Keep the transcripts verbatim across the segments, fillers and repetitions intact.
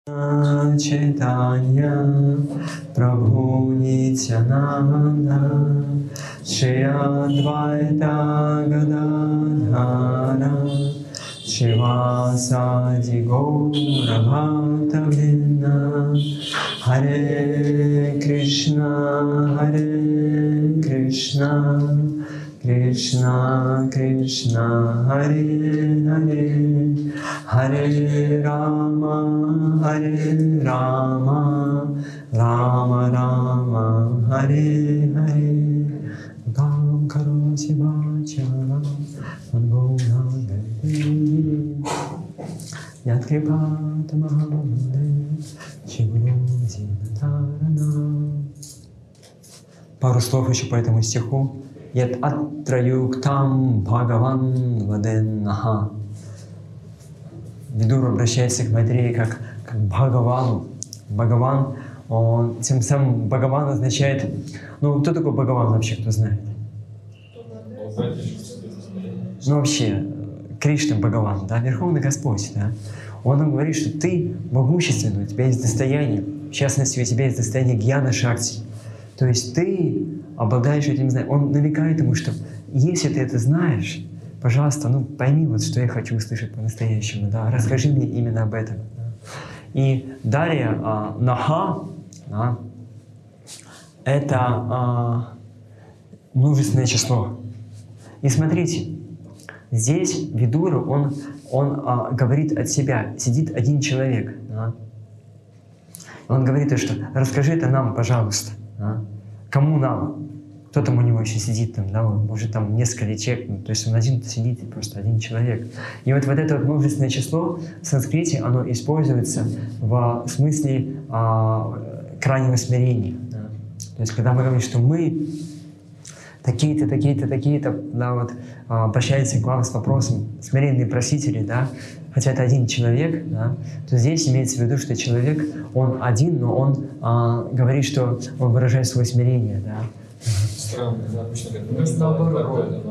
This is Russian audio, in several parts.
Chaitanya Prabhu Nityananda Shri Advaita Gadadhara Shivasadi Gaura Bhakta Vrinda Hare Krishna Hare Krishna Krishna Krishna Hare Hare Hare Rama Hare Rama Rama Rama Hare Hare Gam Karosi Vachara Anbona Yat Kripata Mahamade Shiguru Zinatarana. Пару слов еще по этому стиху. Ят атраюктам Бхагаван Ваденнаха. Видур обращается к Майтреи как, как Бхагавану. Бхагаван, он, тем самым Бхагаван означает... Ну, кто такой Бхагаван вообще, кто знает? Ну, вообще, Кришна Бхагаван, да, Верховный Господь, да. Он нам говорит, что ты могущественный, у тебя есть достояние. В частности, у тебя есть достояние Гьяна Шакти. То есть ты обладаешь этим знанием. Он намекает ему, что если ты это знаешь, пожалуйста, ну пойми, вот, что я хочу услышать по-настоящему, да, расскажи мне именно об этом. Да. И далее а, Наха, да, это а, множественное число. И смотрите, здесь Видура, он, он а, говорит от себя, сидит один человек. Да. Он говорит, что расскажи это нам, пожалуйста. Да. Кому нам? Кто там у него еще сидит, там, да, может там несколько человек, ну, то есть он один сидит, просто один человек. И вот, вот это вот множественное число в санскрите, оно используется в смысле а, крайнего смирения. Да. То есть когда мы говорим, что мы такие-то, такие-то, такие-то, да, вот, а, обращаются к вам с вопросом, смиренные просители, да, хотя это один человек, да, то здесь имеется в виду, что человек, он один, но он а, говорит, что он выражает свое смирение, да. Странно, обычно говорят, наоборот.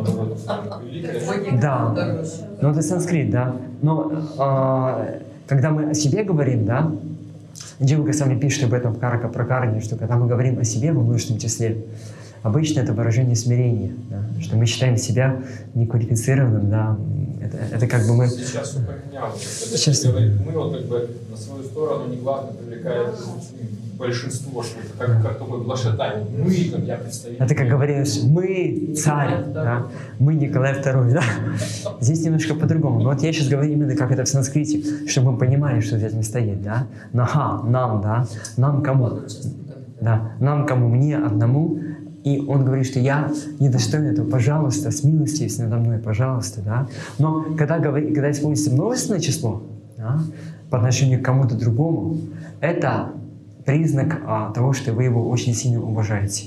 Да, ну это санскрит, да. Но а, когда мы о себе говорим, да, Джива Госвами пишет об этом в Карака Пракаране, что когда мы говорим о себе во множественном числе, обычно это выражение смирения, да, что мы считаем себя неквалифицированным, да, это, это как бы мы... Сейчас упомянял, Сейчас... говорит, мы вот как бы на свою сторону негласно привлекает большинство, что это как, как такой глашатай. Мы, как я представитель. Это как говорилось, мы царь, да? Мы Николай второй, да? Здесь немножко по-другому. Но вот я сейчас говорю именно как это в санскрите, чтобы мы понимали, что здесь не стоит, да? Наха, нам, да? Нам кому? Да, нам кому? Мне одному. И он говорит, что я недостоин этого, пожалуйста, смилостивьтесь надо мной, пожалуйста, да? Но когда, говорит, когда используется множественное число, да, по отношению к кому-то другому, это признак а, того, что вы его очень сильно уважаете.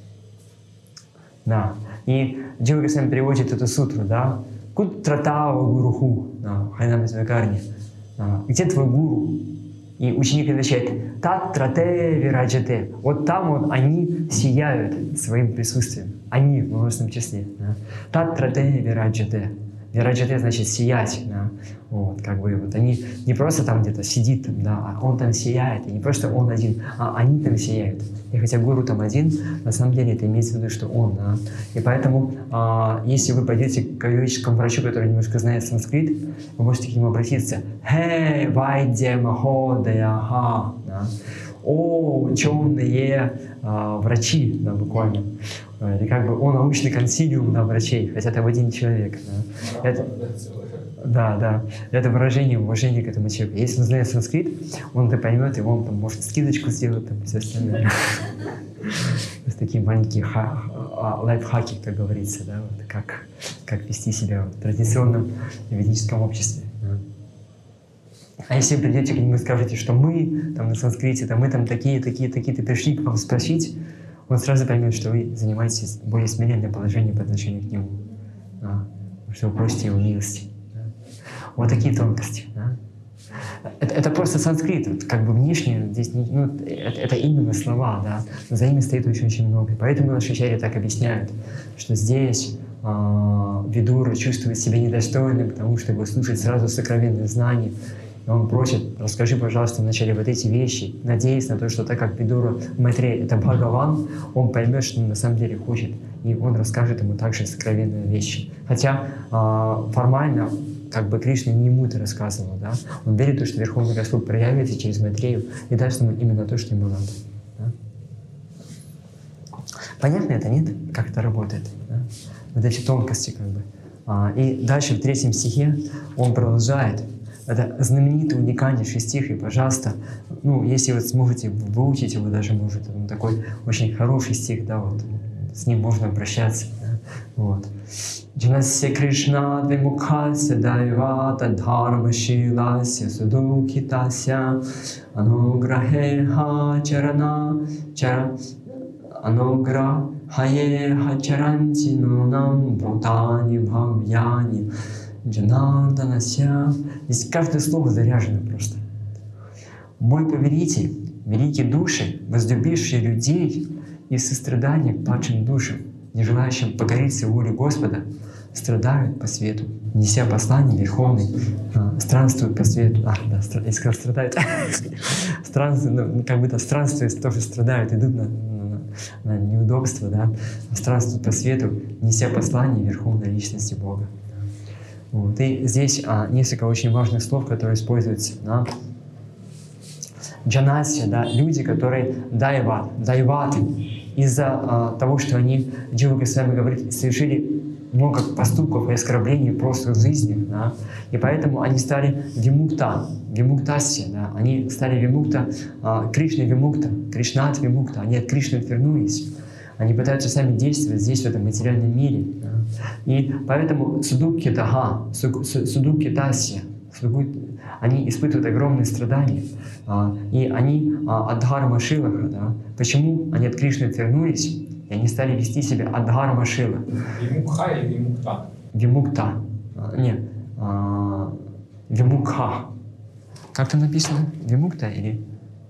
Да. И Джива Госвами переводит эту сутру, да? Кутратава гуруху, да, Хайнам Свекарни. Где твой гуру? И ученик отвечает, Таттрате вираджате. Вот там вот они сияют своим присутствием. Они в множественном числе. Да? Таттрате вираджате. Вираджате значит сиять. Да? Вот, как бы, вот они не просто там где-то сидит, там, да, а он там сияет. И не просто он один, а они там сияют. И хотя гуру там один, на самом деле это имеется в виду, что он. Да? И поэтому, а, если вы пойдете к юридическому врачу, который немножко знает санскрит, вы можете к нему обратиться. Хей, вайдя маходаяха. О, ученые а, врачи, да, буквально. Или как бы о научный консилиум, да, врачей, хотя это один человек. Да. Это, да, да. Это выражение уважения к этому человеку. Если он знает санскрит, он это поймет, и он там может скидочку сделать, там, все остальное. Это такие маленькие лайфхаки, как говорится, да, вот, как, как вести себя в традиционном ведическом обществе. А если вы придете к нему и скажете, что мы там на санскрите, там, мы там такие, такие, такие-то пришли к вам спросить, он сразу поймет, что вы занимаетесь более смиренным положением по отношению к нему, да, что вы просите его милости. Да. Вот такие тонкости. Да. Это, это просто санскрит, вот, как бы внешне здесь, ну, это, это именно слова, да, но за ними стоит очень-очень много. Поэтому наши ачарьи так объясняют, что здесь э, Видура чувствует себя недостойным, потому что его слушает сразу сокровенные знания. он просит, расскажи, пожалуйста, вначале вот эти вещи, надеясь на то, что так как Видура Майтрея — это Бхагаван, он поймет, что он на самом деле хочет, и он расскажет ему также сокровенные вещи. Хотя э, формально как бы Кришна не ему это рассказывал, да? Он верит в то, что Верховный Господь проявится через Майтрею и даст ему именно то, что ему надо. Да? Понятно это, нет? Как это работает? Да? Вот эти тонкости как бы. А, и дальше в третьем стихе он продолжает. Это знаменитый, уникальнейший стих, и, пожалуйста, ну, если вы сможете выучить его даже, может, он такой очень хороший стих, да, вот, с ним можно обращаться, да, вот. Джанасья Кришна Двимукхася Дайвата Дхарма Шилася Судукитася Ануграхеха Чарана Чара Ануграхаеха Чарантинунам Бхутани Бхавьяни Джананданася. Здесь каждое слово заряжено просто. Мой повелитель, великие души, возлюбившие людей и сострадание к падшим душам, не желающим покориться воле Господа, страдают по свету, неся послание Верховный, странствуют по свету. А, да, я сказал, страдают. Странствуют, ну, как будто странствуют, тоже страдают, идут на, на, на неудобства, да, странствуют по свету, неся послание Верховной Личности Бога. Вот. И здесь а, несколько очень важных слов, которые используются. Да? Джанасья, да, люди, которые дайват, дайваты, из-за а, того, что они, Джива Госвами говорит, совершили много поступков и оскорблений просто в жизни, да? И поэтому они стали вимукта, вимуктасья, да? Они стали вимукта, а, Кришна вимукта, Кришнат вимукта, они от Кришны отвернулись. Они пытаются сами действовать здесь, в этом материальном мире. Да? И поэтому судуккитаха, судуккитасья, они испытывают огромные страдания. А, и они а, адхарма шилаха. Да? Почему они от Кришны отвернулись? И они стали вести себя адхарма шила. Вимукха или вимукта? Вимукта. А, нет. А, вимукха. Как там написано? Вимукта или...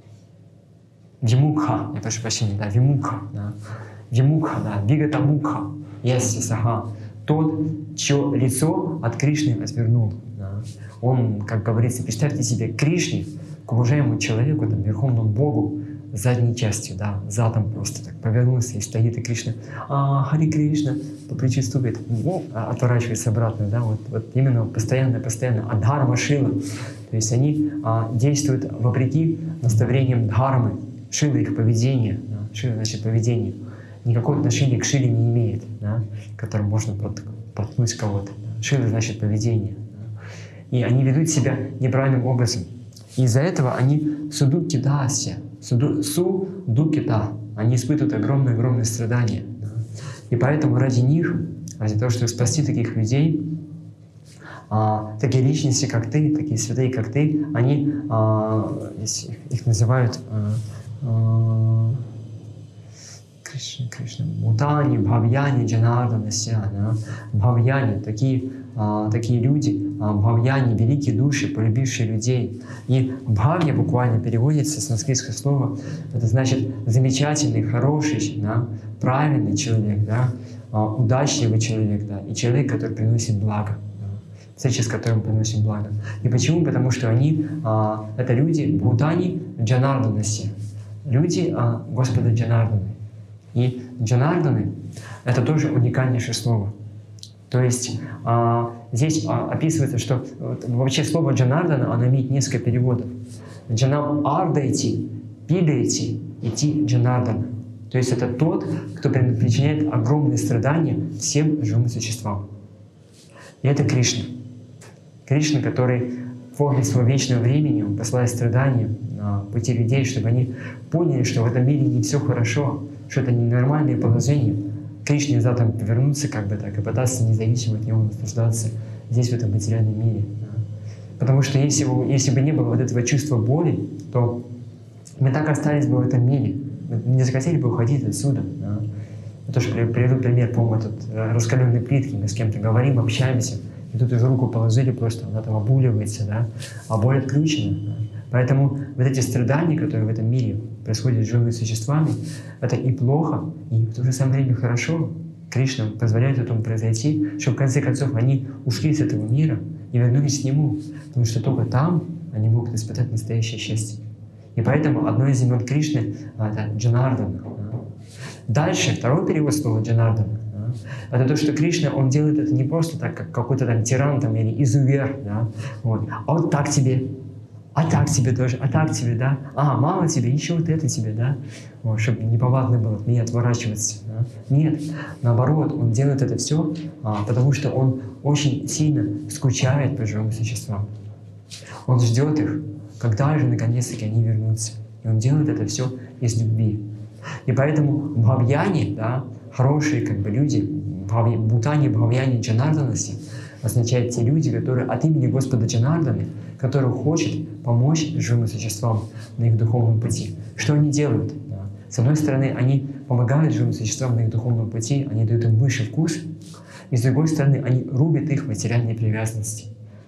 Вимукха. Я прошу прощения. Да, вимукха. Да. Вимукха, да. Вигатамукха. Ясья саха. Тот, чье лицо от Кришны отвернул. Да. Он, как говорится, представьте себе Кришне, к уважаемому человеку, там, Верховному Богу, задней частью, да, задом просто так повернулся и стоит, и Кришна, а, Хари Кришна, по плечу стукает, отворачивается обратно, да, вот, вот именно постоянно-постоянно, адхарма шила, то есть они а, действуют вопреки наставлениям дхармы, шила их поведение, да, шила значит поведение, никакого отношения к шиле не имеет, да, которым можно подпнуть кого-то, да. Шила значит поведение, да. И они ведут себя неправильным образом. И из-за этого они судуккитасья, судуккита, они испытывают огромные-огромные страдания. Да? И поэтому ради них, ради того, чтобы спасти таких людей, а, такие личности, как ты, такие святые, как ты, они, а, их, их называют а, а, Кришна, Кришна, Мутани, Бхавьяни, Джанарданася, да? Бхавьяни, такие, а, такие люди, а, Бхавьяни, великие души, полюбившие людей. И Бхавья буквально переводится с санскритского слова, это значит замечательный, хороший, да? Правильный человек, да? а, удачливый человек, да? И человек, который приносит благо, да? Встреча с которым приносит благо. И почему? Потому что они, а, это люди Бхутани Джанарданася, люди а, Господа Джанарданы. И Джанарданы — это тоже уникальнейшее слово. То есть а, здесь а, описывается, что вот, вообще слово Джанардана, оно имеет несколько переводов. Джанам ардайти, пидайти, идти Джанардана. То есть это тот, кто причиняет огромные страдания всем живым существам. И это Кришна. Кришна, который в форме своего вечного времени он посылает страдания на пути людей, чтобы они поняли, что в этом мире не все хорошо, что это ненормальное положение. Кришне завтра повернуться как бы так и пытаться независимо от него наслаждаться здесь, в этом материальном мире. Да. Потому что если бы, если бы не было вот этого чувства боли, то мы так остались бы в этом мире. Мы не захотели бы уходить отсюда. Да. Я тоже приведу пример, по-моему, этот раскаленной плитки. Мы с кем-то говорим, общаемся, и тут уже руку положили, просто она там обугливается, да, а боль отключена. Да. Поэтому вот эти страдания, которые в этом мире происходят с живыми существами, это и плохо, и в то же самое время хорошо. Кришна позволяет этому произойти, чтобы в конце концов они ушли с этого мира и вернулись к Нему. Потому что только там они могут испытать настоящее счастье. И поэтому одно из имен Кришны — это Джанардана. Да. Дальше, второй перевод слова Джанардана — это то, что Кришна, он делает это не просто так, как какой-то там тиран там, или изувер, да, вот, а вот так тебе, а так тебе тоже, а так тебе, да, а, мало тебе, еще вот это тебе, да, вот, чтобы неповадно было от меня отворачиваться. Да. Нет, наоборот, он делает это все, а, потому что он очень сильно скучает по живым существам. Он ждет их, когда же наконец-таки они вернутся. И он делает это все из любви. И поэтому бхавьяни, да, хорошие как бы люди, бхутани, бхавьяни, джанарданаси, означает те люди, которые от имени Господа Джанарданы, который хочет помочь живым существам на их духовном пути. Что они делают? Да. С одной стороны, они помогают живым существам на их духовном пути, они дают им высший вкус, и с другой стороны, они рубят их материальные привязанности.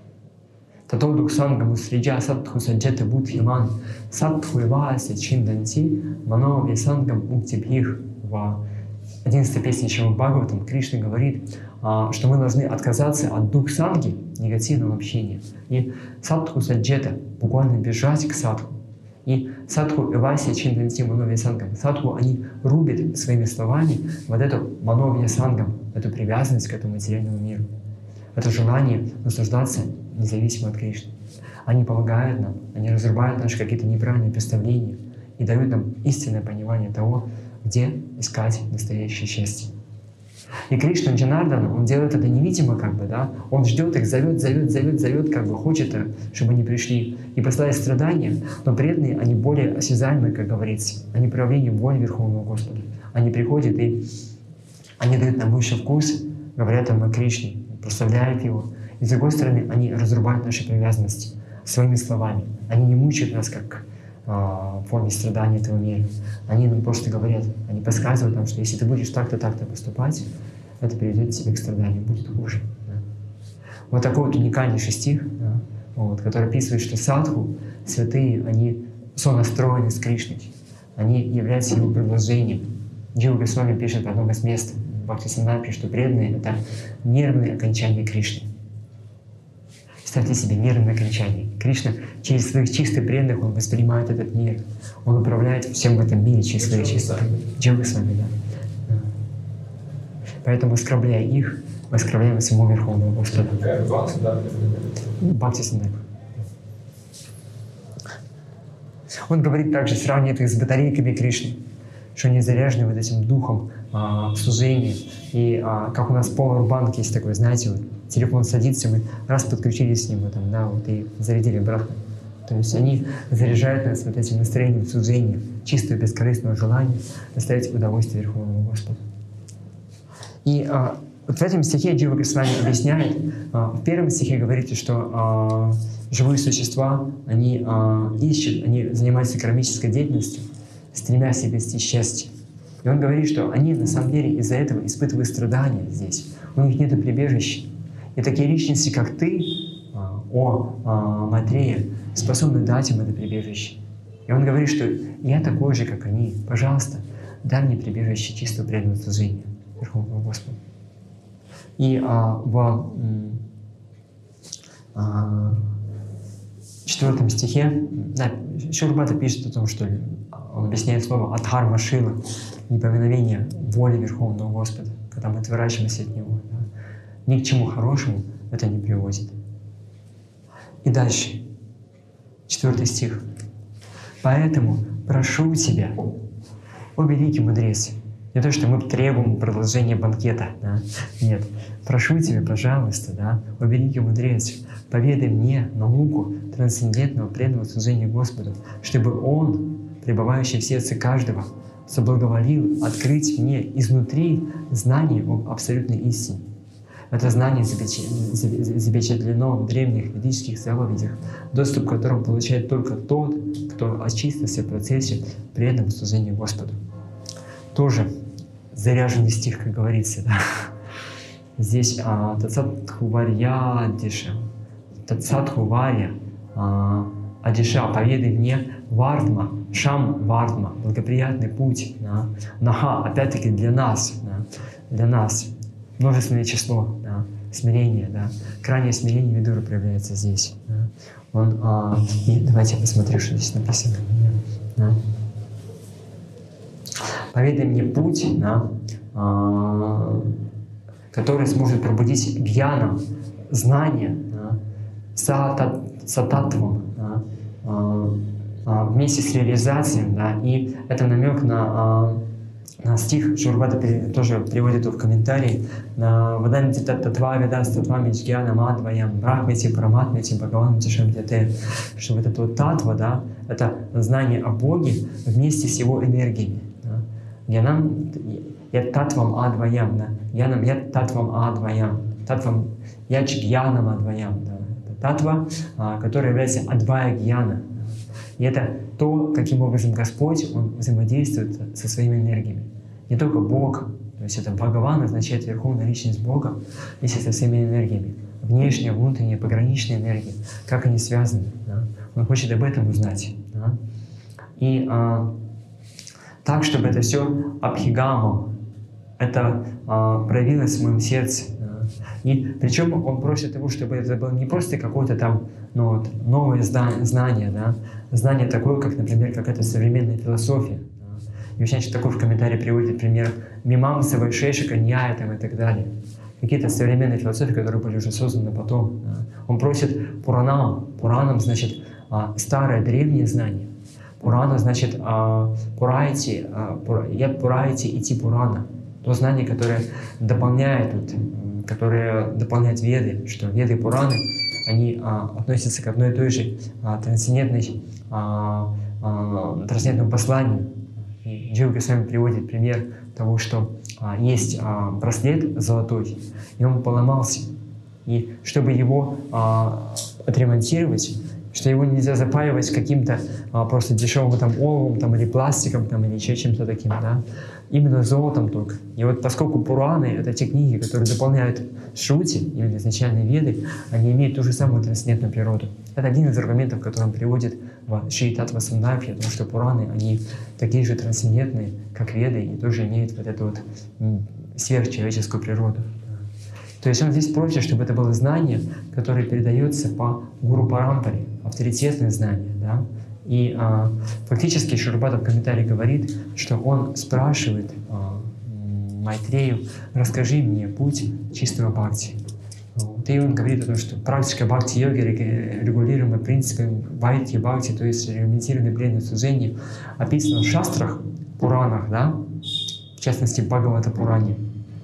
Тато духсангаму сриджа садху саджета будхиман садху иваси чинданти мано висангам уктибхих. В одиннадцатой песне Шримад Бхагаватам Кришна говорит, что мы должны отказаться от духсанги, негативного общения, и садху саджета, буквально бежать к садху. И садху иваси чинданти мано висангам. Садху они рубят своими словами вот эту мано висангам, эту привязанность к этому материальному миру. Это желание наслаждаться независимо от Кришны. Они помогают нам, они разрубают наши какие-то неправильные представления и дают нам истинное понимание того, где искать настоящее счастье. И Кришна Джанардана, он делает это невидимо, как бы, да, он ждет их, зовет, зовет, зовет, зовет, как бы хочет, чтобы они пришли и посылает страдания, но преданные, они более осязаемые, как говорится, они проявление воли Верховного Господа. Они приходят и они дают нам высший вкус, говорят нам о Кришне, прославляют Его. И с другой стороны, они разрубают наши привязанности своими словами. Они не мучают нас, как э, в форме страдания этого мира. Они нам просто говорят, они подсказывают нам, что если ты будешь так-то, так-то поступать, это приведет тебя к страданию, будет хуже. Да. Вот такой вот уникальнейший стих, да, вот, который описывает, что садху, святые, они сонастроены с Кришной. Они являются Его продолжением. Джива Госвами пишет в одном из мест в Бхактисимамрите, что преданные — это нервные окончания Кришны. Представьте себе нервное окончание. Кришна через своих чистых преданных, он воспринимает этот мир. Он управляет всем в этом мире через своих чистых преданных. Джива Госвами, да. Поэтому, оскорбляя их, мы оскорбляем самого Верховного Господа. Бхактисимамрите. Он говорит также, сравнивает их с батарейками Кришны, что они заряжены вот этим духом а, служения. И а, как у нас Powerbank есть такой, знаете, вот, телефон садится, мы раз подключились к нему, там, да, вот, и зарядили обратно. То есть они заряжают нас вот этим настроением служения, чистого бескорыстного желания доставить удовольствие Верховному Господу. И а, вот в этом стихе Джива Госвами объясняет, а, в первом стихе говорится, что а, живые существа, они а, ищут, они занимаются кармической деятельностью, стремясь обрести счастье. И он говорит, что они на самом деле из-за этого испытывают страдания здесь. У них нет прибежища. И такие личности, как ты, о, о Матрея, способны дать им это прибежище. И он говорит, что я такой же, как они. Пожалуйста, дай мне прибежище чистого преданного служения Верховному Господу. И а, в а, четвертом стихе, да, Шилпрабхупада пишет о том, что он объясняет слово «адхарма шила», неповиновение воли Верховного Господа, когда мы отворачиваемся от Него. Да. Ни к чему хорошему это не приводит. И дальше, четвертый стих. «Поэтому прошу тебя, о великий мудрец». Не то, что мы требуем продолжения банкета. Да? Нет. Прошу тебя, пожалуйста, да, о великий мудрец, поведай мне науку трансцендентного преданного служения Господу, чтобы Он, пребывающий в сердце каждого, соблаговолил открыть мне изнутри знание об абсолютной истине. Это знание запечатлено в древних ведических заповедях, доступ к которым получает только тот, кто очистился в процессе преданного служения Господу. Тоже заряженный стих, как говорится. Да? Здесь «Тацатхуварья Адиша», «Тацатхуварья Адиша», «Поведай мне Вардма», «Шам Вардма», «Благоприятный путь», да? «Наха», опять-таки для нас, да? Для нас, множественное число, да? смирение, да. Крайнее смирение Видура проявляется здесь. Да. Он, а, и давайте я посмотрю, что здесь написано. Да. Поведай мне путь, да, а, который сможет пробудить гьяна, знание, да, сата, сататвам, да, а, а, вместе с реализацией, да, и это намек на, а, на стих, Шурбата тоже приводит в комментарии, на «Ваданти татва ведас татва мичгьяна мадваям брахмити параматмити бхагаван тишамдяте», что вот это вот татва, да, это знание о Боге вместе с его энергиями. Да. Гьянам я татвам адваям, да, гьянам я татвам адваям, татвам я гьянам адваям, да. Это татва, а, которая является адвая гьяна. И это то, каким образом Господь, Он взаимодействует со своими энергиями. Не только Бог, то есть это Бхагаван означает Верховная Личность Бога, вместе со всеми энергиями. Внешняя, внутренняя, пограничная энергия, как они связаны. Да? Он хочет об этом узнать. Да? И а, так, чтобы это все абхигама, это а, проявилось в моем сердце. Да? И причем он просит его, чтобы это было не просто какое-то там ну, вот, новое знание, да? Знание такое, как, например, какая-то современная философия. И очень такой в комментарии приводит пример Мимамса, Вайшешика, Ньяя там, и так далее. Какие-то современные философии, которые были уже созданы потом. Да? Он просит Пуранам. Пуранам значит а, старое, древнее знание. Пурана значит а, Пурайти, а, пура, я Пурайти идти Пурана. То знание, которое дополняет, вот, которое дополняет Веды, что Веды и Пураны, они а, относятся к одной и той же а, трансцендентной, а, а, трансцендентному посланию. И Джива Госвами приводит пример того, что а, есть а, браслет золотой, и он поломался. И чтобы его а, отремонтировать, что его нельзя запаивать каким-то а, просто дешевым там, оловом там, или пластиком там, или еще чем-то таким, да? Именно золотом только. И вот поскольку Пураны — это те книги, которые дополняют Шрути, именно изначальные Веды, они имеют ту же самую трансцендентную природу. Это один из аргументов, который он приводит в Шри Татва Сандабхи, потому что Пураны, они такие же трансцендентные, как Веды, и тоже имеют вот эту вот сверхчеловеческую природу. То есть он здесь просит, чтобы это было знание, которое передается по Гуру Парампаре, авторитетное знание. Да? И а, фактически Шурбата в комментарии говорит, что он спрашивает а, Майтрею: расскажи мне путь чистого бхакти. Вот. И он говорит о том, что практика бхакти-йоги, регулируемая принципами вайдхи бхакти, то есть регламентированное преданное служение, описано в шастрах, Пуранах, да? В частности в Бхагавата Пуране,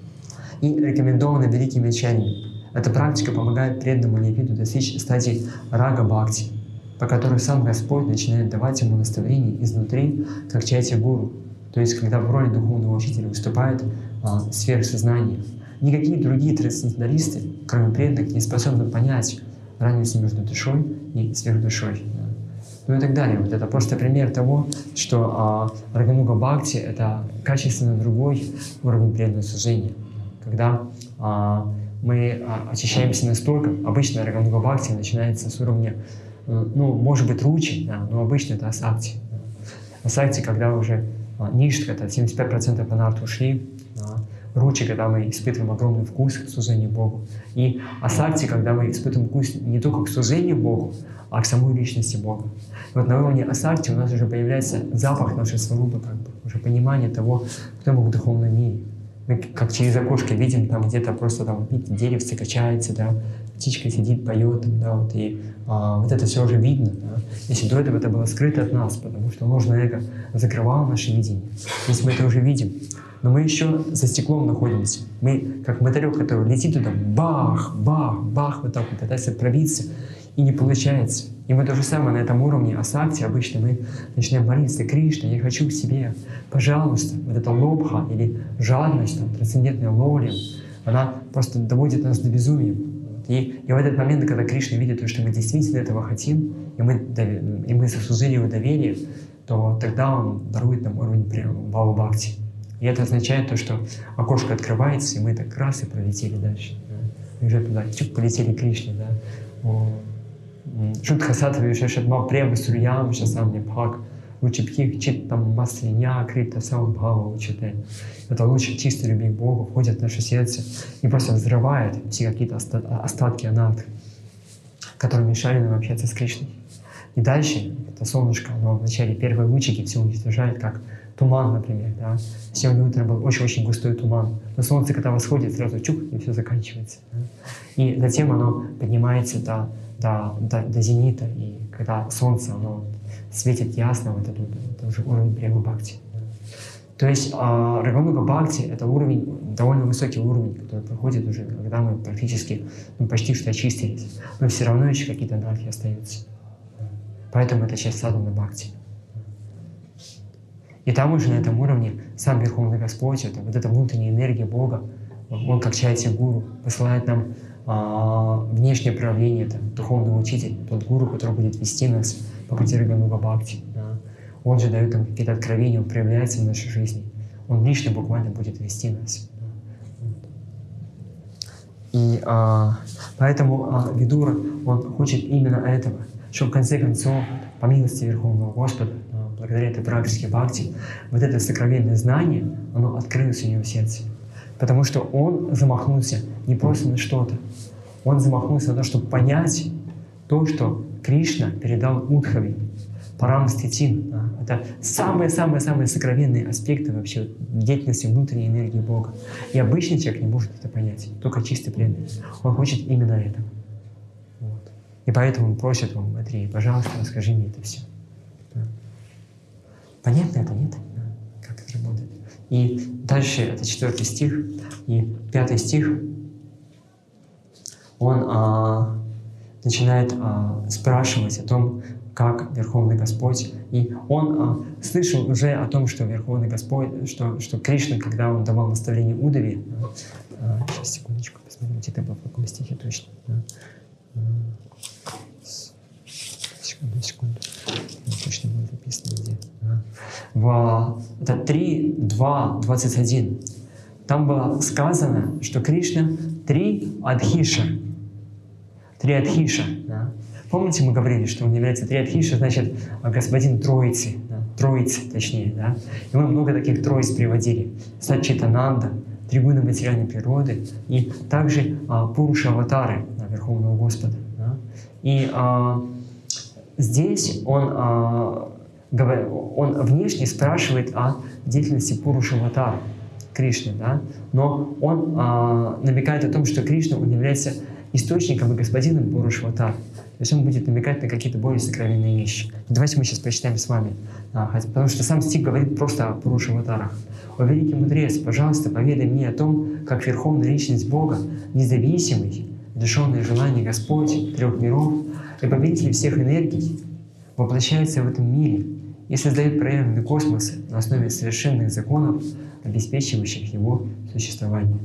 и рекомендовано великими ачарьями. Эта практика помогает преданному неофиту достичь стадии рага бхакти, по которой сам Господь начинает давать ему наставления изнутри, как чайтья гуру, то есть когда в роли духовного учителя выступает а, сверхсознание. Никакие другие трансценденталисты, кроме преданных, не способны понять разницу между душой и сверхдушой. Да. Ну и так далее. Вот это просто пример того, что а, Рагануга Бхакти — это качественно другой уровень преданного служения. Когда а, мы а, очищаемся настолько, обычно Рагануга Бхакти начинается с уровня, ну, может быть, ручи, да, но обычно это асакти. Да. Асакти, когда уже а, ништха, это семьдесят пять процентов анарт ушли, да. Ручи, когда мы испытываем огромный вкус к служению Богу. И асакти, когда мы испытываем вкус не только к служению Богу, а к самой личности Бога. И вот на уровне асакти у нас уже появляется запах нашей сварупы, как бы, уже понимание того, кто мы в духовном мире. Мы как через окошко видим, там где-то просто там, видите, деревце качается, да, птичка сидит, поет, да, вот, и а, вот это все уже видно. Да. Если до этого это было скрыто от нас, потому что ложное эго закрывало наше видение. Если мы это уже видим, но мы еще за стеклом находимся. Мы как мотылек, который летит туда, бах, бах, бах, вот так вот пытается пробиться, и не получается. И мы то же самое на этом уровне асакти обычно мы начинаем молиться: Кришна, я хочу к себе, пожалуйста. Вот эта лобха или жадность, там, трансцендентная лоли, она просто доводит нас до безумия. И, и в этот момент, когда Кришна видит, что мы действительно этого хотим, и мы, и мы заслужили его доверие, то тогда он дарует нам уровень Бхава Бхакти. И это означает то, что окошко открывается, и мы так раз и пролетели дальше. Да. И уже туда чук, полетели к Кришне. Да. Шутха сатва вишешатма према сурьям шасамни бхак лучше пхих, чит там масляня, крита самбхава учите. Это лучше чисто любить Бога, входит в наше сердце и просто взрывает все какие-то остатки анарт, которые мешали нам общаться с Кришной. И дальше это солнышко, оно в начале первой лучики все уничтожает, как туман, например. Да? Сегодня утром был очень-очень густой туман. Но солнце, когда восходит, сразу чук, и все заканчивается. Да? И затем оно поднимается до, до, до, до зенита. И когда солнце оно светит ясно, вот это, это уже уровень прямо бхакти. Да? То есть а, Рагануга бхакти — это уровень, довольно высокий уровень, который проходит уже, когда мы практически ну, почти что очистились. Но все равно еще какие-то анархии остаются. Поэтому это часть садхана бхакти. И там уже на этом уровне сам Верховный Господь, это, вот эта внутренняя энергия Бога, Он как чайти гуру, посылает нам а, внешнее проявление, это духовный учитель, тот гуру, который будет вести нас по пути Рагануга бхакти. Да. Он же дает нам какие-то откровения, Он проявляется в нашей жизни. Он лично буквально будет вести нас. И а, поэтому а, Видура, он хочет именно этого, чтобы в конце концов, по милости Верховного Господа, благодаря этой практике бхакти, вот это сокровенное знание, оно открылось у него в сердце. Потому что он замахнулся не просто на что-то, он замахнулся на то, чтобы понять то, что Кришна передал Удхаве, Парамститин. Да? Это самые-самые-самые сокровенные аспекты вообще деятельности внутренней энергии Бога. И обычный человек не может это понять, только чистый преданный. Он хочет именно этого. Вот. И поэтому он просит его, Матрея, пожалуйста, расскажи мне это все. Да. Понятно это, нет? Да. Как это работает? И дальше, это четвертый стих, и пятый стих, он а, начинает а, спрашивать о том, как Верховный Господь. И он а, слышал уже о том, что Верховный Господь, что, что Кришна, когда он давал наставление Удаве, а, сейчас, секундочку, посмотрим, это было в каком стихе точно. Да. Секунду, секунду. Точно было написано где. Да. В, это три, два, двадцать один. Там было сказано, что Кришна три адхиша. Три адхиша. Да. Помните, мы говорили, что он является три адхиша, значит, господин Троицы, да, Троицы, точнее, да. И мы много таких троиц приводили. Саччитананда, три гуна материальной природы, и также а, Пуруша Аватары, да, Верховного Господа. Да. И а, здесь он, а, говор, он внешне спрашивает о деятельности Пуруша Аватара, Кришны, да, но он а, намекает о том, что Кришна, он является источником и господином Пуруша Аватара. То есть он будет намекать на какие-то более сокровенные вещи. Давайте мы сейчас прочитаем с вами, а, потому что сам стих говорит просто о Пуруша Аватарах. «О великий мудрец, пожалуйста, поведай мне о том, как Верховная Личность Бога, независимый, лишенный желаний Господь трех миров и повелитель всех энергий, воплощается в этом мире и создает проявленный космос на основе совершенных законов, обеспечивающих его существование».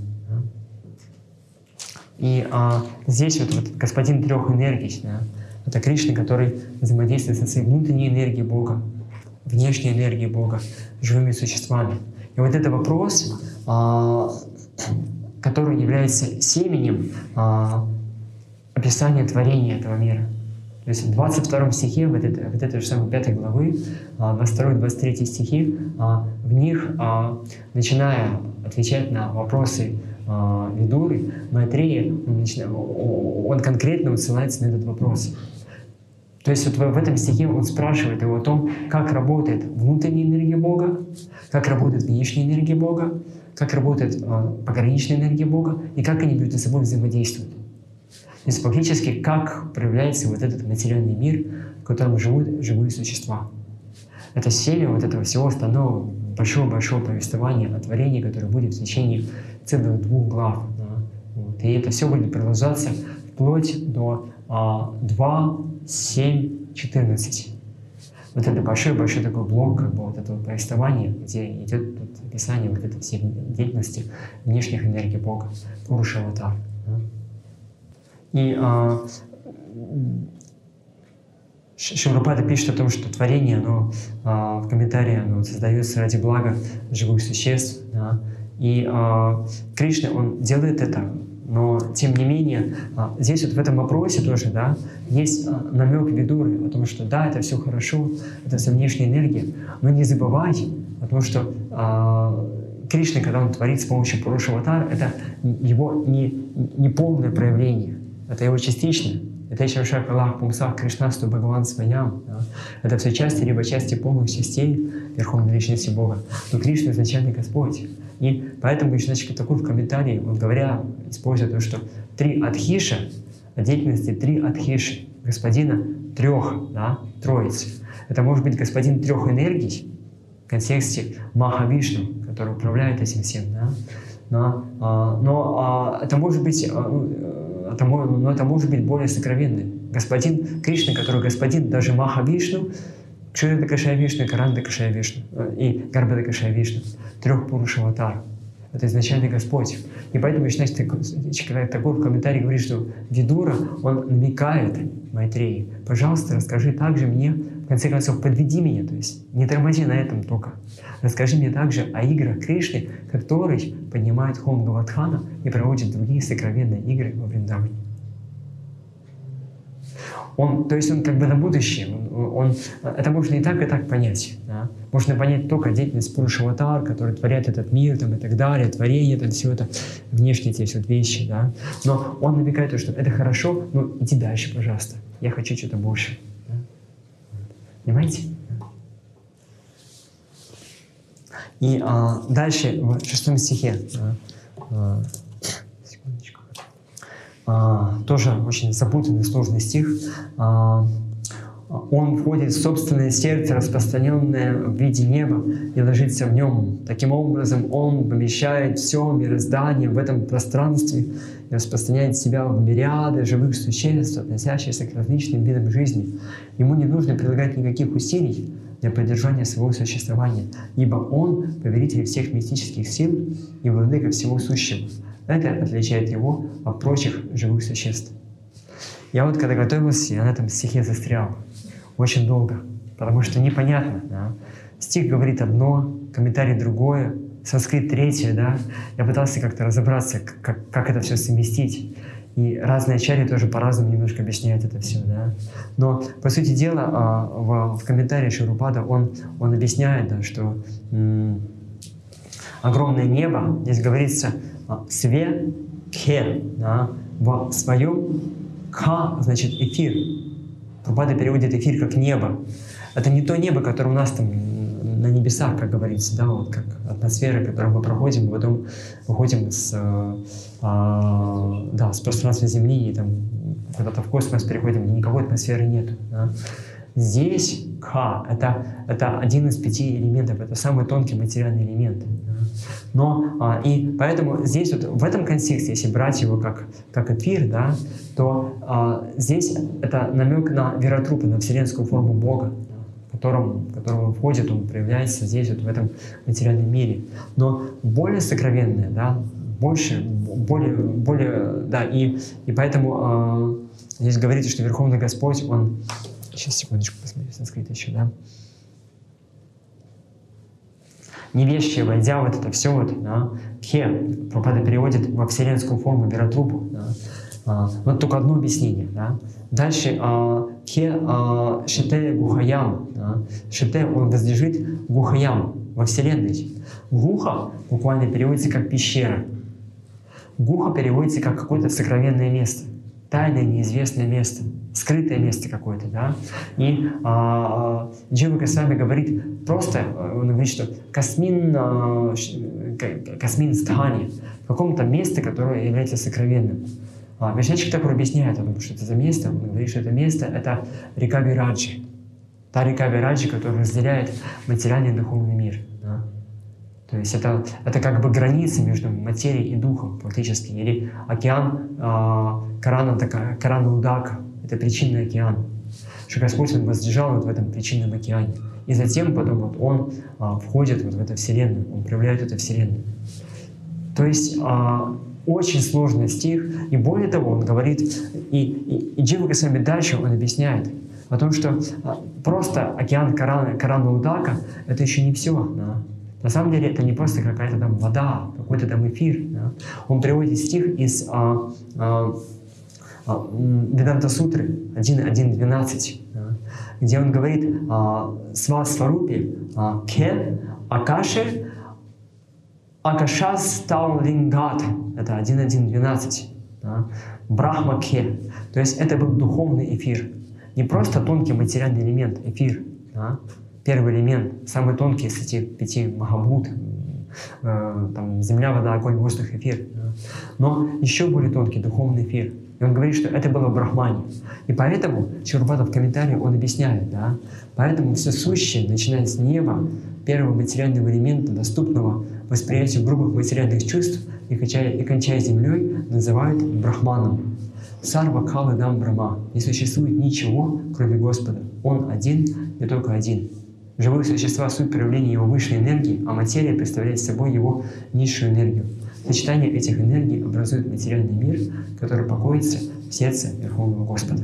И а, здесь вот, вот господин трех энергий, да, это Кришна, который взаимодействует со своей внутренней энергией Бога, внешней энергией Бога, живыми существами. И вот это вопрос, а, который является семенем а, описания творения этого мира. То есть в двадцать втором стихе вот, это, вот этой же самой пятой главы, двадцать второй двадцать третий стихи, а, в них, а, начиная отвечать на вопросы Видуры, Майтрея, он, он конкретно ссылается на этот вопрос. То есть вот в, в этом стихе он спрашивает его о том, как работает внутренняя энергия Бога, как работает внешняя энергия Бога, как работает э, пограничная энергия Бога и как они между собой взаимодействуют. То есть фактически, как проявляется вот этот материальный мир, в котором живут живые существа. Это семя вот этого всего остального большого-большого повествования о творении, которое будет в течение целых двух глав. Да. Вот. И это все будет продолжаться вплоть до а, два, семь, четырнадцать. Вот это большой-большой такой блок как бы, вот этого повествования, где идет тут описание вот этой всей деятельности внешних энергий Бога, Пуруша Аватар. Да. И а, Шилапрапада пишет о том, что творение, оно а, в комментарии, оно создается ради блага живых существ. Да. И а, Кришна, он делает это но тем не менее, здесь вот в этом вопросе тоже, да, есть намек Видуры о том, что да, это все хорошо, это все внешняя энергия, но не забывай о том, что а, Кришна, когда он творит с помощью Пурушаватара, это его не, не полное проявление, это его частичное. Это еще Шакалах Пумсах Кришнасту Бхагаван Сваям. Да? Это все части, либо части полных частей Верховной Личности Бога. Но Кришна изначально Господь. И поэтому Вишначка такой в комментарии, он говоря, использует то, что три адхиша, о деятельности три адхиши, господина трех, да, троицы. Это может быть господин трех энергий в контексте Махавишну, который управляет этим всем. Да? Но, а, но а, это может быть... А, Это, но это может быть более сокровенный. Господин Кришна, который господин даже Махавишну, Кширдакашая Вишну, Карандакашая Вишну и Гарбадакашая Вишну, трех Пурушаватар. Это изначально Господь. И поэтому Вишначарья такой в комментарии говорит, что Видура, он намекает Майтреи: пожалуйста, расскажи также мне, в конце концов, подведи меня, то есть не тормози на этом только. Расскажи мне также о играх Кришны, который поднимает Хом Гавардхана и проводит другие сокровенные игры во Вриндаване. Он, то есть он как бы на будущее. Он, он, это можно и так, и так понять. Да? Можно понять только деятельность Пурушаватар, который творит этот мир там, и так далее, творение, там, все это, внешние эти все вещи. Да? Но он намекает, что это хорошо, но иди дальше, пожалуйста. Я хочу что-то больше. Да? Понимаете? И а, дальше в шестом стихе. Да? А, секундочку. А, тоже очень запутанный, сложный стих. А, он входит в собственное сердце, распространенное в виде неба, и ложится в нем. Таким образом, он помещает все мироздание в этом пространстве и распространяет себя в мириады живых существ, относящихся к различным видам жизни. Ему не нужно прилагать никаких усилий для поддержания своего существования, ибо он повелитель всех мистических сил и владыка всего сущего. Это отличает его от прочих живых существ. Я вот когда готовился, я на этом стихе застрял очень долго, потому что непонятно. Да? Стих говорит одно, комментарий другое, санскрит третье. Да? Я пытался как-то разобраться, как, как это все совместить. И разные ачарьи тоже по-разному немножко объясняют это все. Да? Но, по сути дела, в, в комментарии Шилупада он, он объясняет, да, что м, огромное небо, здесь говорится «све кхе», да, в своем «ха» значит «эфир». Прабхупада переводит эфир как «небо». Это не то небо, которое у нас там на небесах, как говорится, да, вот как атмосфера, которую мы проходим, потом выходим с, а, да, с пространства Земли и там куда-то в космос переходим, и никакой атмосферы нет. Да. Здесь Ха — это, это один из пяти элементов, это самый тонкий материальный элемент. Да. Но а, и поэтому здесь вот в этом контексте, если брать его как, как эфир, да, то а, здесь это намек на Виратрупа, на вселенскую форму Бога, в котором, в котором он входит, он проявляется здесь, вот в этом материальном мире. Но более сокровенное, да, больше, более, более, да, и, и поэтому э, здесь говорится, что Верховный Господь, Он, сейчас, секундочку, посмотрю, санскрит еще, да, невещие, войдя вот это все, вот, да, Кхе, Прабхупада переводит во вселенскую форму Виратрупу, да, а, вот только одно объяснение, да. Дальше а, Кхе а, Шите Гухаям, да. Шите, он возлежит Гухаям, во Вселенной. Гуха буквально переводится как пещера. Гуха переводится как какое-то сокровенное место, тайное, неизвестное место, скрытое место какое-то, да. И а, Джива Госвами говорит просто, он говорит, что касмин, а, касмин стхани, в каком-то месте, которое является сокровенным. А Вишначарья Такур объясняет, что это за место. Он говорит, что это место — это река Вираджи. Та река Вираджи, которая разделяет материальный и духовный мир. Да? То есть это, это как бы граница между материей и духом фактически. Или океан а, Карана, Карана Удака. Это причинный океан. Что Господь, Он возлежал вот в этом причинном океане. И затем потом вот Он а, входит вот в эту вселенную. Он проявляет эту вселенную. То есть а, очень сложный стих, и более того, он говорит, и, и, и Джива Госвами дальше он объясняет о том, что а, просто океан Карана, Карана Удака — это еще не все. Да? На самом деле это не просто какая-то там вода, какой-то там эфир. Да? Он приводит стих из а, а, а, Веданта Сутры один двенадцать, да? Где он говорит «Свасварупи ке акаше акашас таулингат». Это один двенадцать. Да? Брахма ке. То есть это был духовный эфир. Не просто тонкий материальный элемент, эфир. Да? Первый элемент, самый тонкий из этих пяти махабхут, э, там, земля, вода, огонь, воздух, эфир. Да? Но еще более тонкий духовный эфир. И он говорит, что это было в Брахмане. И поэтому, Шрупада в комментарии он объясняет, да? Поэтому все сущее, начиная с неба, первого материального элемента, доступного восприятию грубых материальных чувств, и кончая, и кончая землей, называют Брахманом. Сарва Калы Дам Брахма. Не существует ничего, кроме Господа. Он один и только один. Живые существа — суть проявления его высшей энергии, а материя представляет собой его низшую энергию. Сочетание этих энергий образует материальный мир, который покоится в сердце Верховного Господа.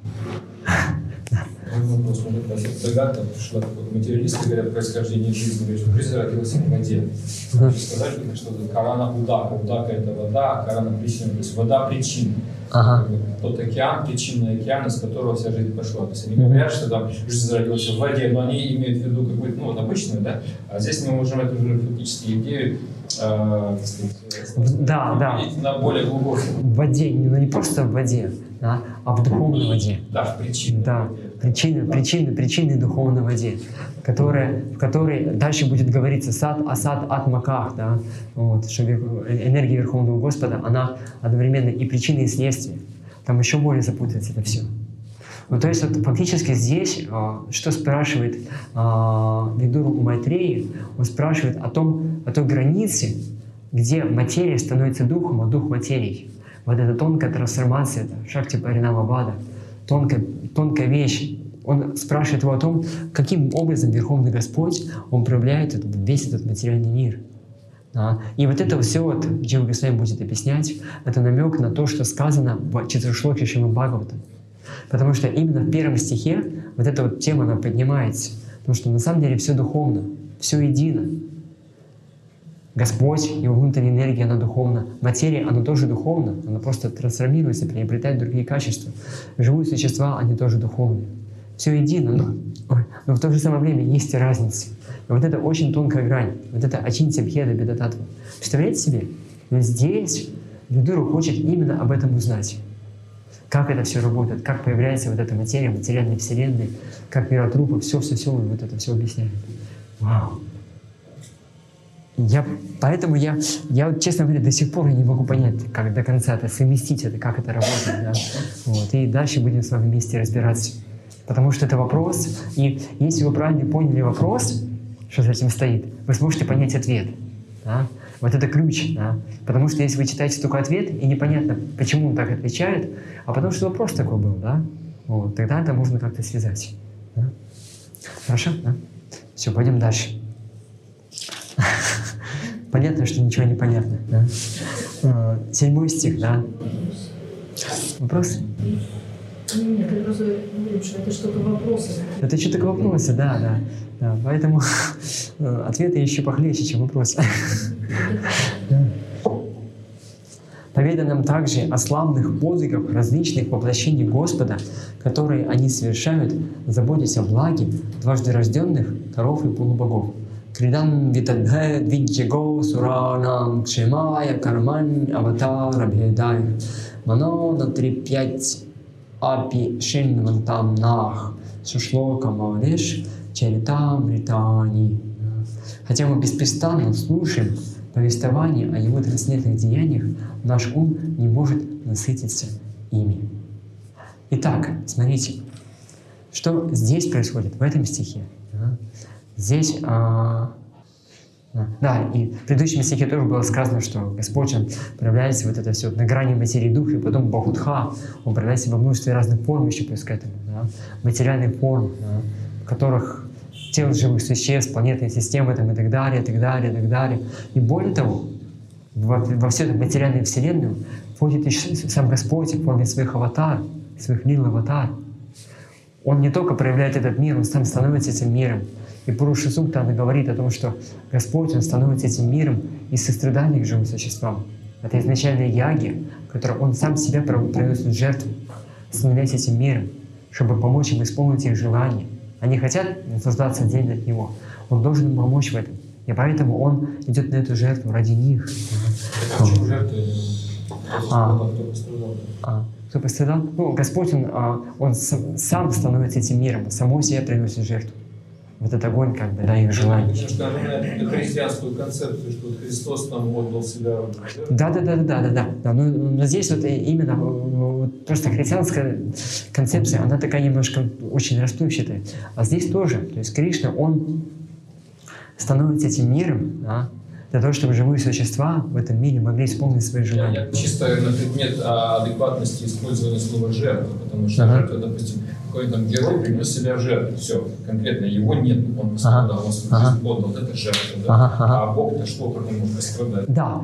Мой вопрос, он как раз догадка пришла, материалисты говорят о происхождении жизни, говорят, что жизнь родилась в воде. Uh-huh. Сказать, что Карана Удака, Удака — это вода, а Карана — причина, то есть вода — причина. Uh-huh. Тот океан, причинный океан, из которого вся жизнь пошла. То есть они uh-huh. говорят, что там жизнь зародилась в воде, но они имеют в виду какую-то, ну, вот обычную, да? А здесь мы можем эту же фактически идею, э, так сказать, да, да. на более глубокой. В воде, но не просто в воде, да, а в духовной воде. Да, в причинной да. воде. Причины, причины, причины духовной воде, которая, в которой дальше будет говориться сад, асад, атмаках, да, вот, что энергия Верховного Господа, она одновременно и причина, и следствие. Там еще более запутается это все. Ну, то есть вот, фактически здесь, что спрашивает Видура у Майтреи, он спрашивает о том, о той границе, где материя становится духом, а дух материей. Вот эта тонкая трансформация, это Шакти Паринама Бада, тонкая, тонкая вещь. Он спрашивает его о том, каким образом Верховный Господь, Он проявляет этот, весь этот материальный мир. Да? И вот это все, вот, Джива Госвами будет объяснять, это намек на то, что сказано в Четырехшлоке Шримад Бхагаватам. Потому что именно в первом стихе вот эта вот тема, она поднимается. Потому что на самом деле все духовно, все едино. Господь, Его внутренняя энергия, она духовна. Материя, она тоже духовна, она просто трансформируется, приобретает другие качества. Живые существа, они тоже духовные. Все едино, но, ой, но в то же самое время есть и разница. И вот это очень тонкая грань, вот это Ачинтя Бхеда Бедататва. Представляете себе? Но здесь Видура хочет именно об этом узнать. Как это все работает, как появляется вот эта материя, материальной вселенной, как миротрупы, все-все-все, вот это все объясняет. Вау! Я, поэтому я, я, честно говоря, до сих пор не могу понять, как до конца это совместить, это, как это работает. Да? Вот. И дальше будем с вами вместе разбираться. Потому что это вопрос, и если вы правильно поняли вопрос, что за этим стоит, вы сможете понять ответ. Да? Вот это ключ. Да? Потому что если вы читаете только ответ, и непонятно, почему он так отвечает, а потому что вопрос такой был, да? Вот. Тогда это можно как-то связать. Да? Хорошо? Да? Все, пойдем дальше. Понятно, что ничего не понятно. Да? Седьмой стих, да? Вопрос? Нет, я просто говорю, что это что-то вопросы. Это что-то вопросы, да, да. да. Поэтому ответы еще похлеще, чем вопросы. Поведано нам также о славных подвигах различных воплощений Господа, которые они совершают, заботясь о благе дважды рожденных коров и полубогов. Кридам витадхэ виджего суранам кшемая карман аватара бхедай мано натрипять апи шинвантам нах сушлока малеш чаритам ритани. Хотя мы беспрестанно слушаем повествование о его трансцендентных деяниях, наш ум не может насытиться ими. Итак, смотрите, что здесь происходит в этом стихе. Здесь, а, да, и в предыдущем стихе тоже было сказано, что Господь, Он проявляется вот это все на грани материи духа, и потом Бахутха, Он проявляется во множестве разных форм еще плюс к этому, да, материальных форм, да, в которых тел живых существ, планетные системы там, и так далее, и так далее, и так далее. И более того, во, во всю эту материальную вселенную входит еще сам Господь в форме своих аватар, своих лил аватар. Он не только проявляет этот мир, Он сам становится этим миром. И Пуруша Сукта, она говорит о том, что Господь, Он становится этим миром из сострадания к живым существам. Это изначальная яги, в которой Он сам себя приносит в жертву, становясь этим миром, чтобы помочь им исполнить их желания. Они хотят наслаждаться отдельно от Него. Он должен им помочь в этом. И поэтому Он идет на эту жертву ради них. Почему жертвы? А, Кто пострадал? а, кто пострадал? Ну, Господь, Он, а, он сам, сам становится этим миром, само себя приносит в жертву. Вот этот огонь, как бы, да, их желание. Немножко напоминает христианскую концепцию, что вот Христос там отдал себя. Да, да, да, да, да, да, да. Но, но здесь вот именно вот просто христианская концепция, она такая немножко очень расплывчатая. А здесь тоже, то есть Кришна, Он становится этим миром, да, для того, чтобы живые существа в этом мире могли исполнить свои желания. Я, я чисто на предмет адекватности использования слова «жертва», потому что ага. жертва, допустим, какой-то там герой принес себя в жертву, все, конкретно его нет, он пострадал, ага. он свою ага. жизнь отдал, это жертва, да? ага, ага. А Бог-то что, как он может пострадать? Да,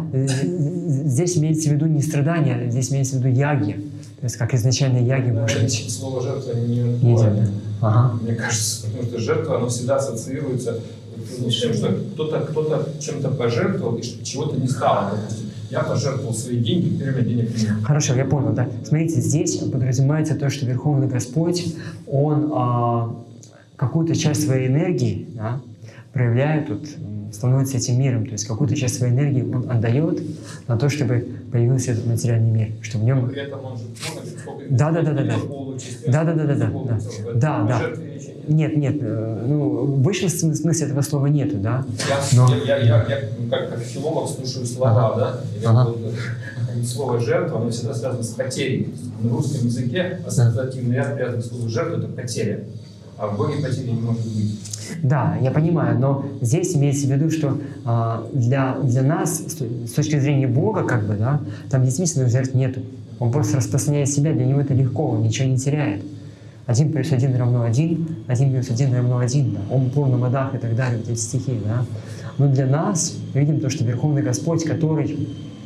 здесь имеется в виду не страдания, здесь имеется в виду яги, то есть как изначально яги Да, может быть. Слово «жертва» не не ага. Мне кажется, потому что жертва, оно всегда ассоциируется с тем, что кто-то кто чем-то пожертвовал и чего-то не стало. Допустим, я пожертвовал свои деньги, теперь у меня денег нет. Хорошо, я понял, да. Смотрите, здесь подразумевается то, что Верховный Господь, Он а, какую-то часть своей энергии, да, проявляет, вот, становится этим миром, то есть какую-то часть своей энергии Он отдает на то, чтобы появился этот материальный мир, что в нем... При этом он же сколько... Да, да, да, да, да. Да, да, да, да, да, да. Да, да. Нет, нет, ну, в высшем смысле этого слова нету, да? Я, Но... я, я, я, я как, как филолог слушаю слова, ага. да? И ага. вот, слово «жертва», оно всегда связано с потерей. На русском языке ассоциативный ряд привязан к слову «жертва» — это потеря. А в Боге потери не может быть. Да, я понимаю, но здесь имеется в виду, что а, для, для нас, с точки зрения Бога, как бы, да, там действительно жертв нету. Он просто распространяет себя, для него это легко, он ничего не теряет. Один плюс один равно один, один плюс один равно один, да. Он полный мадах и так далее, вот эти стихи, да. Но для нас, мы видим то, что Верховный Господь, который,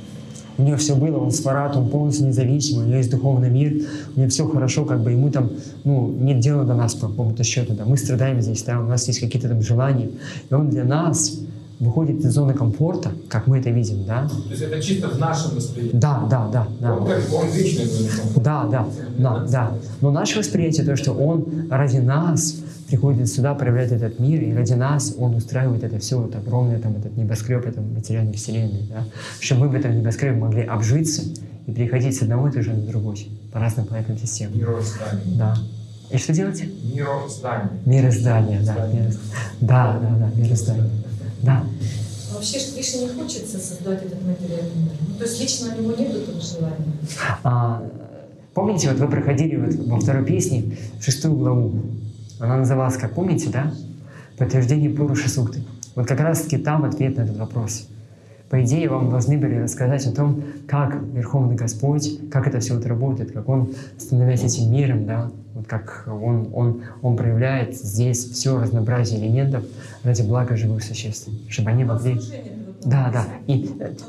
у него все было, он сварат, он полностью независимый, у него есть духовный мир, у него все хорошо, как бы ему там, ну, нет дела до нас по какому-то счету, да. Мы страдаем здесь, да, у нас есть какие-то там желания, и он для нас выходит из зоны комфорта, как мы это видим, да. То есть это чисто в нашем восприятии? Да, да, да. да. Он, как, он вечный зоне комфорта? Да, да, да, да. Но наше восприятие, то, что он ради нас приходит сюда, проявляет этот мир, и ради нас он устраивает это все, вот огромное, там, этот небоскреб, это материальной вселенной, да, чтобы мы в этом небоскребе могли обжиться и переходить с одного этажа на другой, по разным планетным системам. Мироздание. Да. И что делать? Мироздание. Мироздание, да. Мироздание. Да, да, да, мироздание. Да. Вообще же Кришне не хочется создать этот материальный мир. Ну, то есть лично у него нет этого желания. А, помните, вот вы проходили вот во второй песне шестую главу. Она называлась, как помните, да? Подтверждение Пуруша Сукты. Вот как раз-таки там ответ на этот вопрос. По идее, вам должны были рассказать о том, как Верховный Господь, как это все вот работает, как Он, становясь этим миром, да, вот как Он, он, он проявляет здесь все разнообразие элементов ради блага живых существ, чтобы они могли... Да, да. И,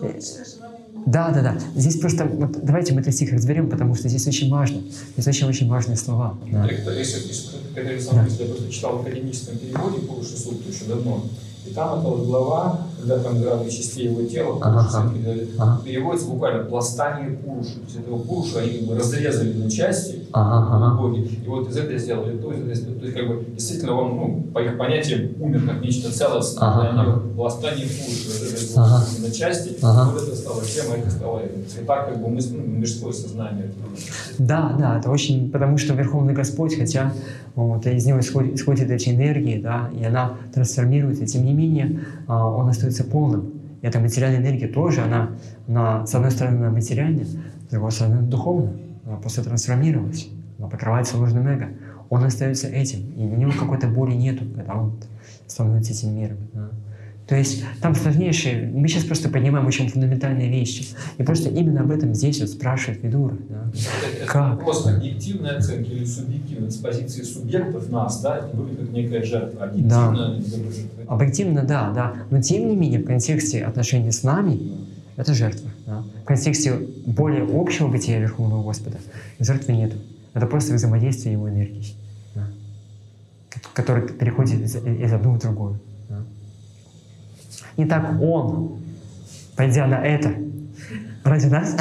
да, да, да. Здесь просто, вот, давайте мы этот стих разберем, потому что здесь очень важно. Здесь очень-очень важные слова. Да. Если, если, когда я сам, если я просто читал в академическом переводе Пуруша Сукту еще давно, и там эта вот глава, когда там главные частей его тела, ага, ага. переводится буквально пластание Пуруши. То есть этого Пуруша они как бы разрезали на части, ага, ага. боги, и вот из этого сделали то, из этого сделали. То есть как бы действительно он, ну, по их понятиям, умер как нечто целостное, ага, да, ага. пластание Пуруши, разрезали ага. на части, ага. вот это стало тема, это стало это. И так как бы мы, ну, мирское сознание. Да, да, это очень, потому что Верховный Господь, хотя вот, из него исходят, исходят эти энергии, да, и она трансформируется, тем не менее, он остается полным. И эта материальная энергия тоже, она, она с одной стороны, она материальная, с другой стороны, она духовная. Она просто трансформировалась, она покрывается ложным эго. Он остается этим, и у него какой-то боли нету, когда он становится этим миром. Да. То есть там сложнейшие, мы сейчас просто поднимаем очень фундаментальные вещи. И просто именно об этом здесь вот спрашивает Видура. Да? Это как? Просто объективная оценка или субъективная с позиции субъектов нас, да, это выглядит как некая жертва. Объективно, да. Объективно, да, да. Но тем не менее, в контексте отношений с нами, да, это жертва. Да? В контексте более общего бытия Верховного Господа жертвы нету. Это просто взаимодействие его энергии. Да? который переходит из, из одного в другое. Да. Итак, он, пойдя на это, ради нас,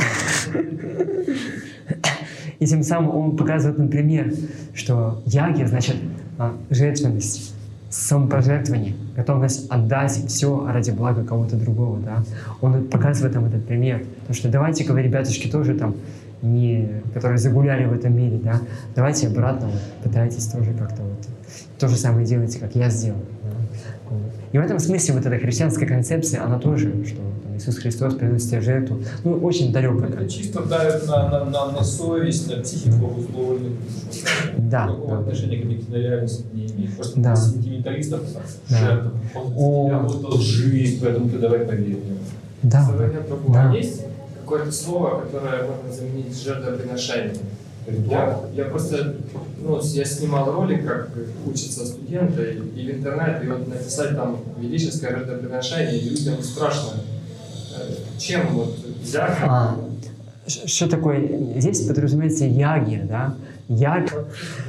и тем самым он показывает нам пример, что яги значит жертвенность, самопожертвование, готовность отдать все ради блага кого-то другого. Да? Он показывает нам этот пример. Потому что давайте-ка вы, ребятушки, тоже там, не, которые загуляли в этом мире, да, давайте обратно вот, пытайтесь тоже как-то вот то же самое делайте, как я сделал. Да? И в этом смысле вот эта христианская концепция, она тоже, что там, Иисус Христос приносит тебе жертву, ну, очень далекая. Это чисто давит на, на, на, на совесть, на психику обусловленных. Да. Никакого Да. отношения к объективной реальности не имеет. Просто да. сентименталистов, Да. жертв, О. я вот жизнь, поэтому ты давай поверь. Да. Да. Да. Есть какое-то слово, которое можно заменить жертвоприношением? Я, я просто, ну, я снимал ролик, как учатся студенты, и в интернет, и вот написать там велическое жертвоприношение, и людям страшно. Чем вот взять? А, что такое? Здесь подразумевается ягия, да? Яг,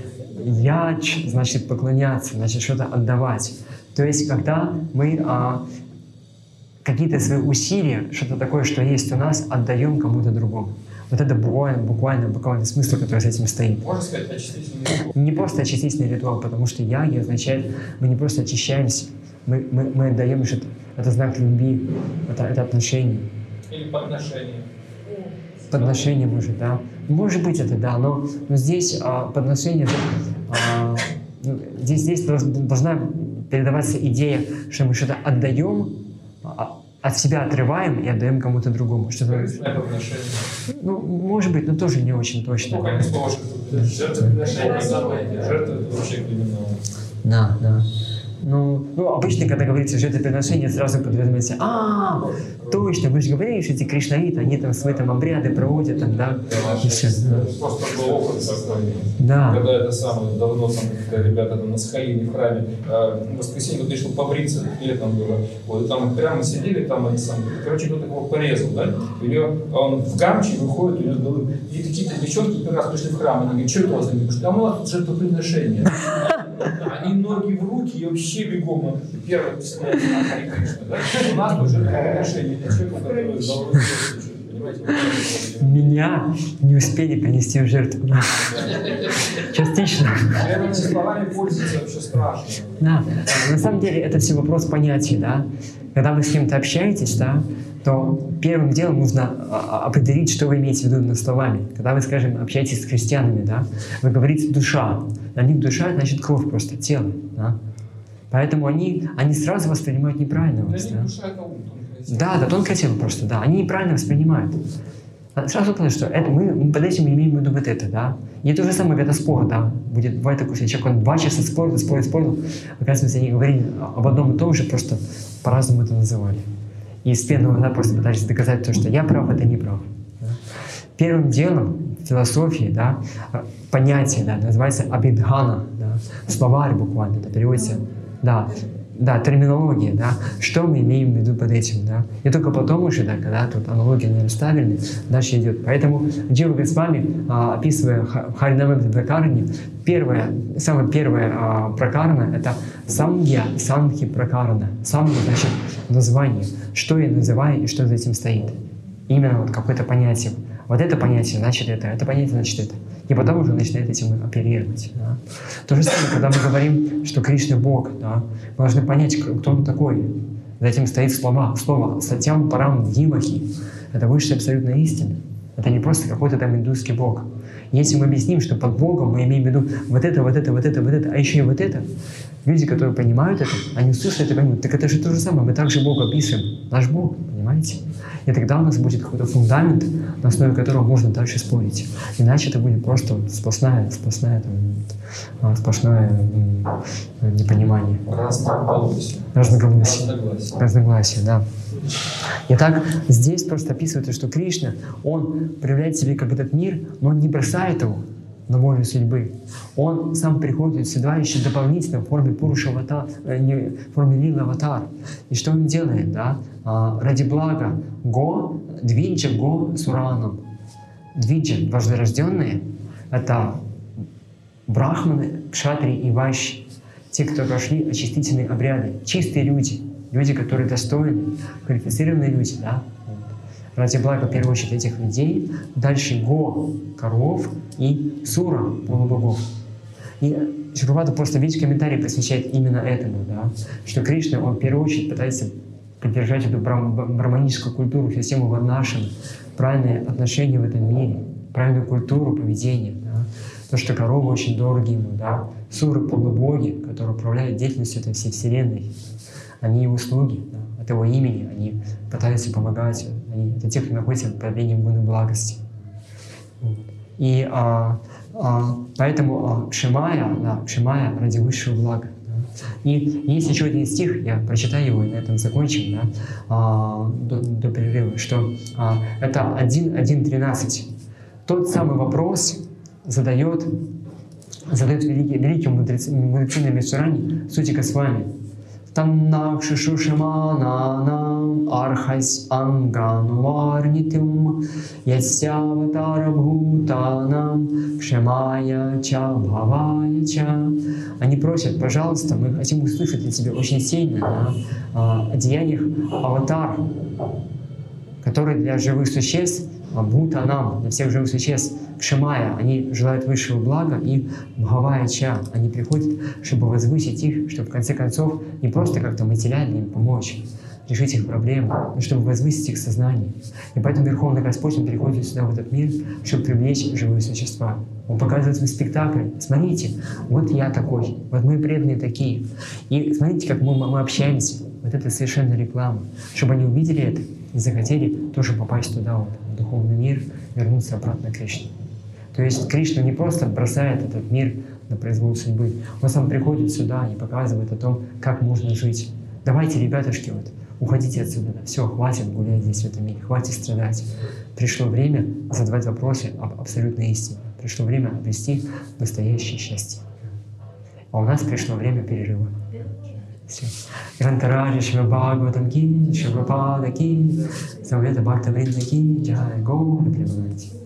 яч, значит поклоняться, значит что-то отдавать. То есть когда мы а, какие-то свои усилия, что-то такое, что есть у нас, отдаем кому-то другому. Вот это буквально, буквально, буквально смысл, который за этим стоит. Можно сказать, очистительный ритуал? Не просто очистительный ритуал, потому что яги означает, мы не просто очищаемся, мы, мы, мы отдаем, что это, это знак любви, это, это отношение. Или подношение? Подношение может, да. Может быть это, да, но, но здесь а, подношение, а, ну, здесь, здесь должна передаваться идея, что мы что-то отдаем, а, от себя отрываем и отдаем кому-то другому. Что-то, ну, может быть, но тоже не очень точно. Ну, конечно, слово, что жертвоприношение, жертва — это вообще криминал. Да, да. Ну, ну, обычно, когда говорится жертвоприношение, сразу подразумевается, а, точно, вы же говорили, что эти кришнаиты, они там свои там обряды проводят, там, да, и все. Просто был опыт такой. Да. Когда это самое, давно там, когда ребята там на схалине в храме, э, в воскресенье вот решил побриться, летом было, вот, и там прямо сидели, там, они сам, короче, кто-то его порезал, да, и у него, он в гамче выходит, у него было, и какие-то девчонки первый раз пришли в храм, они говорят, что это у вас? Они говорят, там у нас тут жертвоприношение. Они ноги в руки и вообще бегом. Первое письмо от Хари Кришны, да? У нас уже жертвоприношение для человека, который должен быть. Меня не успели принести в жертву. Частично. Первыми словами пользоваться вообще страшно. Да. На самом деле это все вопрос понятий, да. Когда вы с кем-то общаетесь, да, то первым делом нужно определить, что вы имеете в виду над словами. Когда вы, скажем, общаетесь с христианами, да, вы говорите «душа». Для них душа — значит кровь просто, тело. Да? Поэтому они, они сразу воспринимают неправильно вас. Для них Да? душа — это ум, тонкое тело. Да, да, тонкое тело просто, да. Они неправильно воспринимают. Сразу понятно, что это, мы, мы под этим имеем в виду вот это, да. И то же самое, когда спор, да, будет, бывает такой, что человек, он два часа спорил, спорил, спорил, оказывается, они говорили об одном и том же, просто по-разному это называли. И с пеной, да, просто пытались доказать то, что я прав, это не прав. Да. Первым делом в философии, да, понятие, да, называется абидхана, да, словарь буквально, это переводится, да, да, терминология, да, что мы имеем в виду под этим, да. И только потом уже, да, когда тут аналогии не расставлены, дальше идет. Поэтому Джива Госвами, а, описывая Харинамриту Пракарани, первое, самое первое а, пракарана — это самгья, санхи пракарана. Самгья значит название, что я называю и что за этим стоит. Именно вот какое-то понятие. Вот это понятие значит это, это понятие значит это. И потом уже начинает этим оперировать. Да. То же самое, когда мы говорим, что Кришна Бог, да, мы должны понять, кто Он такой. За этим стоит слова, слово «сатьям парам димахи». Это высшая абсолютная истина. Это не просто какой-то там индусский Бог. Если мы объясним, что под Богом мы имеем в виду вот это, вот это, вот это, вот это, а еще и вот это, люди, которые понимают это, они услышат это и поймут, так это же то же самое, мы также Бога описываем, наш Бог, понимаете? И тогда у нас будет какой-то фундамент, на основе которого можно дальше спорить. Иначе это будет просто сплошная, сплошная, там, сплошное м, непонимание. Разноголосие. Разноголосие. Разногласие. Разногласие, да. Итак, здесь просто описывается, что Кришна, Он проявляет в себе как этот мир, но Он не бросает его на волю судьбы. Он сам приходит сюда еще дополнительно в форме Пуруша аватар, в форме Лила аватар. И что Он делает? Да? А, ради блага Го, Двиджа, Го, Сурану. Двиджа, дважды рожденные, это брахманы, кшатри и вайши. те, кто прошли очистительные обряды, чистые люди, люди, которые достойны, квалифицированные люди, да, ради блага, в первую очередь, этих людей, дальше го, коров, и сура, полубогов. И Шрипрабхупада просто весь комментарий посвящает именно этому, да, что Кришна, он в первую очередь пытается поддержать эту браманическую культуру, систему варнашин, правильные отношения в этом мире, правильную культуру поведения. Да. То, что коровы очень дороги ему, да. Суры, полубоги, которые управляют деятельностью этой всей вселенной, они его слуги, да, от его имени, они пытаются помогать, они, это те, кто находится под проявлением гуны благости. И а, а, поэтому а, Кшимая, да, Кшимая ради высшего блага. Да. И есть еще один стих, я прочитаю его и на этом закончим, да, а, до, до перерыва, что а, это один тринадцать. Тот самый вопрос задает, задает великий, великий мудрецы, мудрецы на Мишуране Сутика с вами. Таннак шишушимананам архайс анганварнитум ясяватара бхутанам кшемая ча бхавая ча. Они просят, пожалуйста, мы хотим услышать от тебя очень сильно, да, о деяниях аватар, который для живых существ, бхутанам, для всех живых существ, кшемая, они желают высшего блага, и бхавая ча, они приходят, чтобы возвысить их, чтобы в конце концов не просто как-то материально им помочь, решить их проблемы, но чтобы возвысить их сознание. И поэтому Верховный Господь, Он приходит сюда, в этот мир, чтобы привлечь живые существа. Он показывает свой спектакль. Смотрите, вот я такой, вот мы преданные такие. И смотрите, как мы, мы общаемся. Вот это совершенно реклама. Чтобы они увидели это и захотели тоже попасть туда, вот, в духовный мир, вернуться обратно к Кришне. То есть Кришна не просто бросает этот мир на произвол судьбы. Он сам приходит сюда и показывает о том, как можно жить. Давайте, ребятушки, вот, уходите отсюда. Все, хватит гулять здесь в этом мире, хватит страдать. Пришло время задавать вопросы об абсолютной истине. Пришло время обрести настоящее счастье. А у нас пришло время перерыва. Все. Грантараджа Шива Бхагаватам ки, Шива Пада ки, Самвета Бхакта Вринда ки, Джай Гора Пребхавати.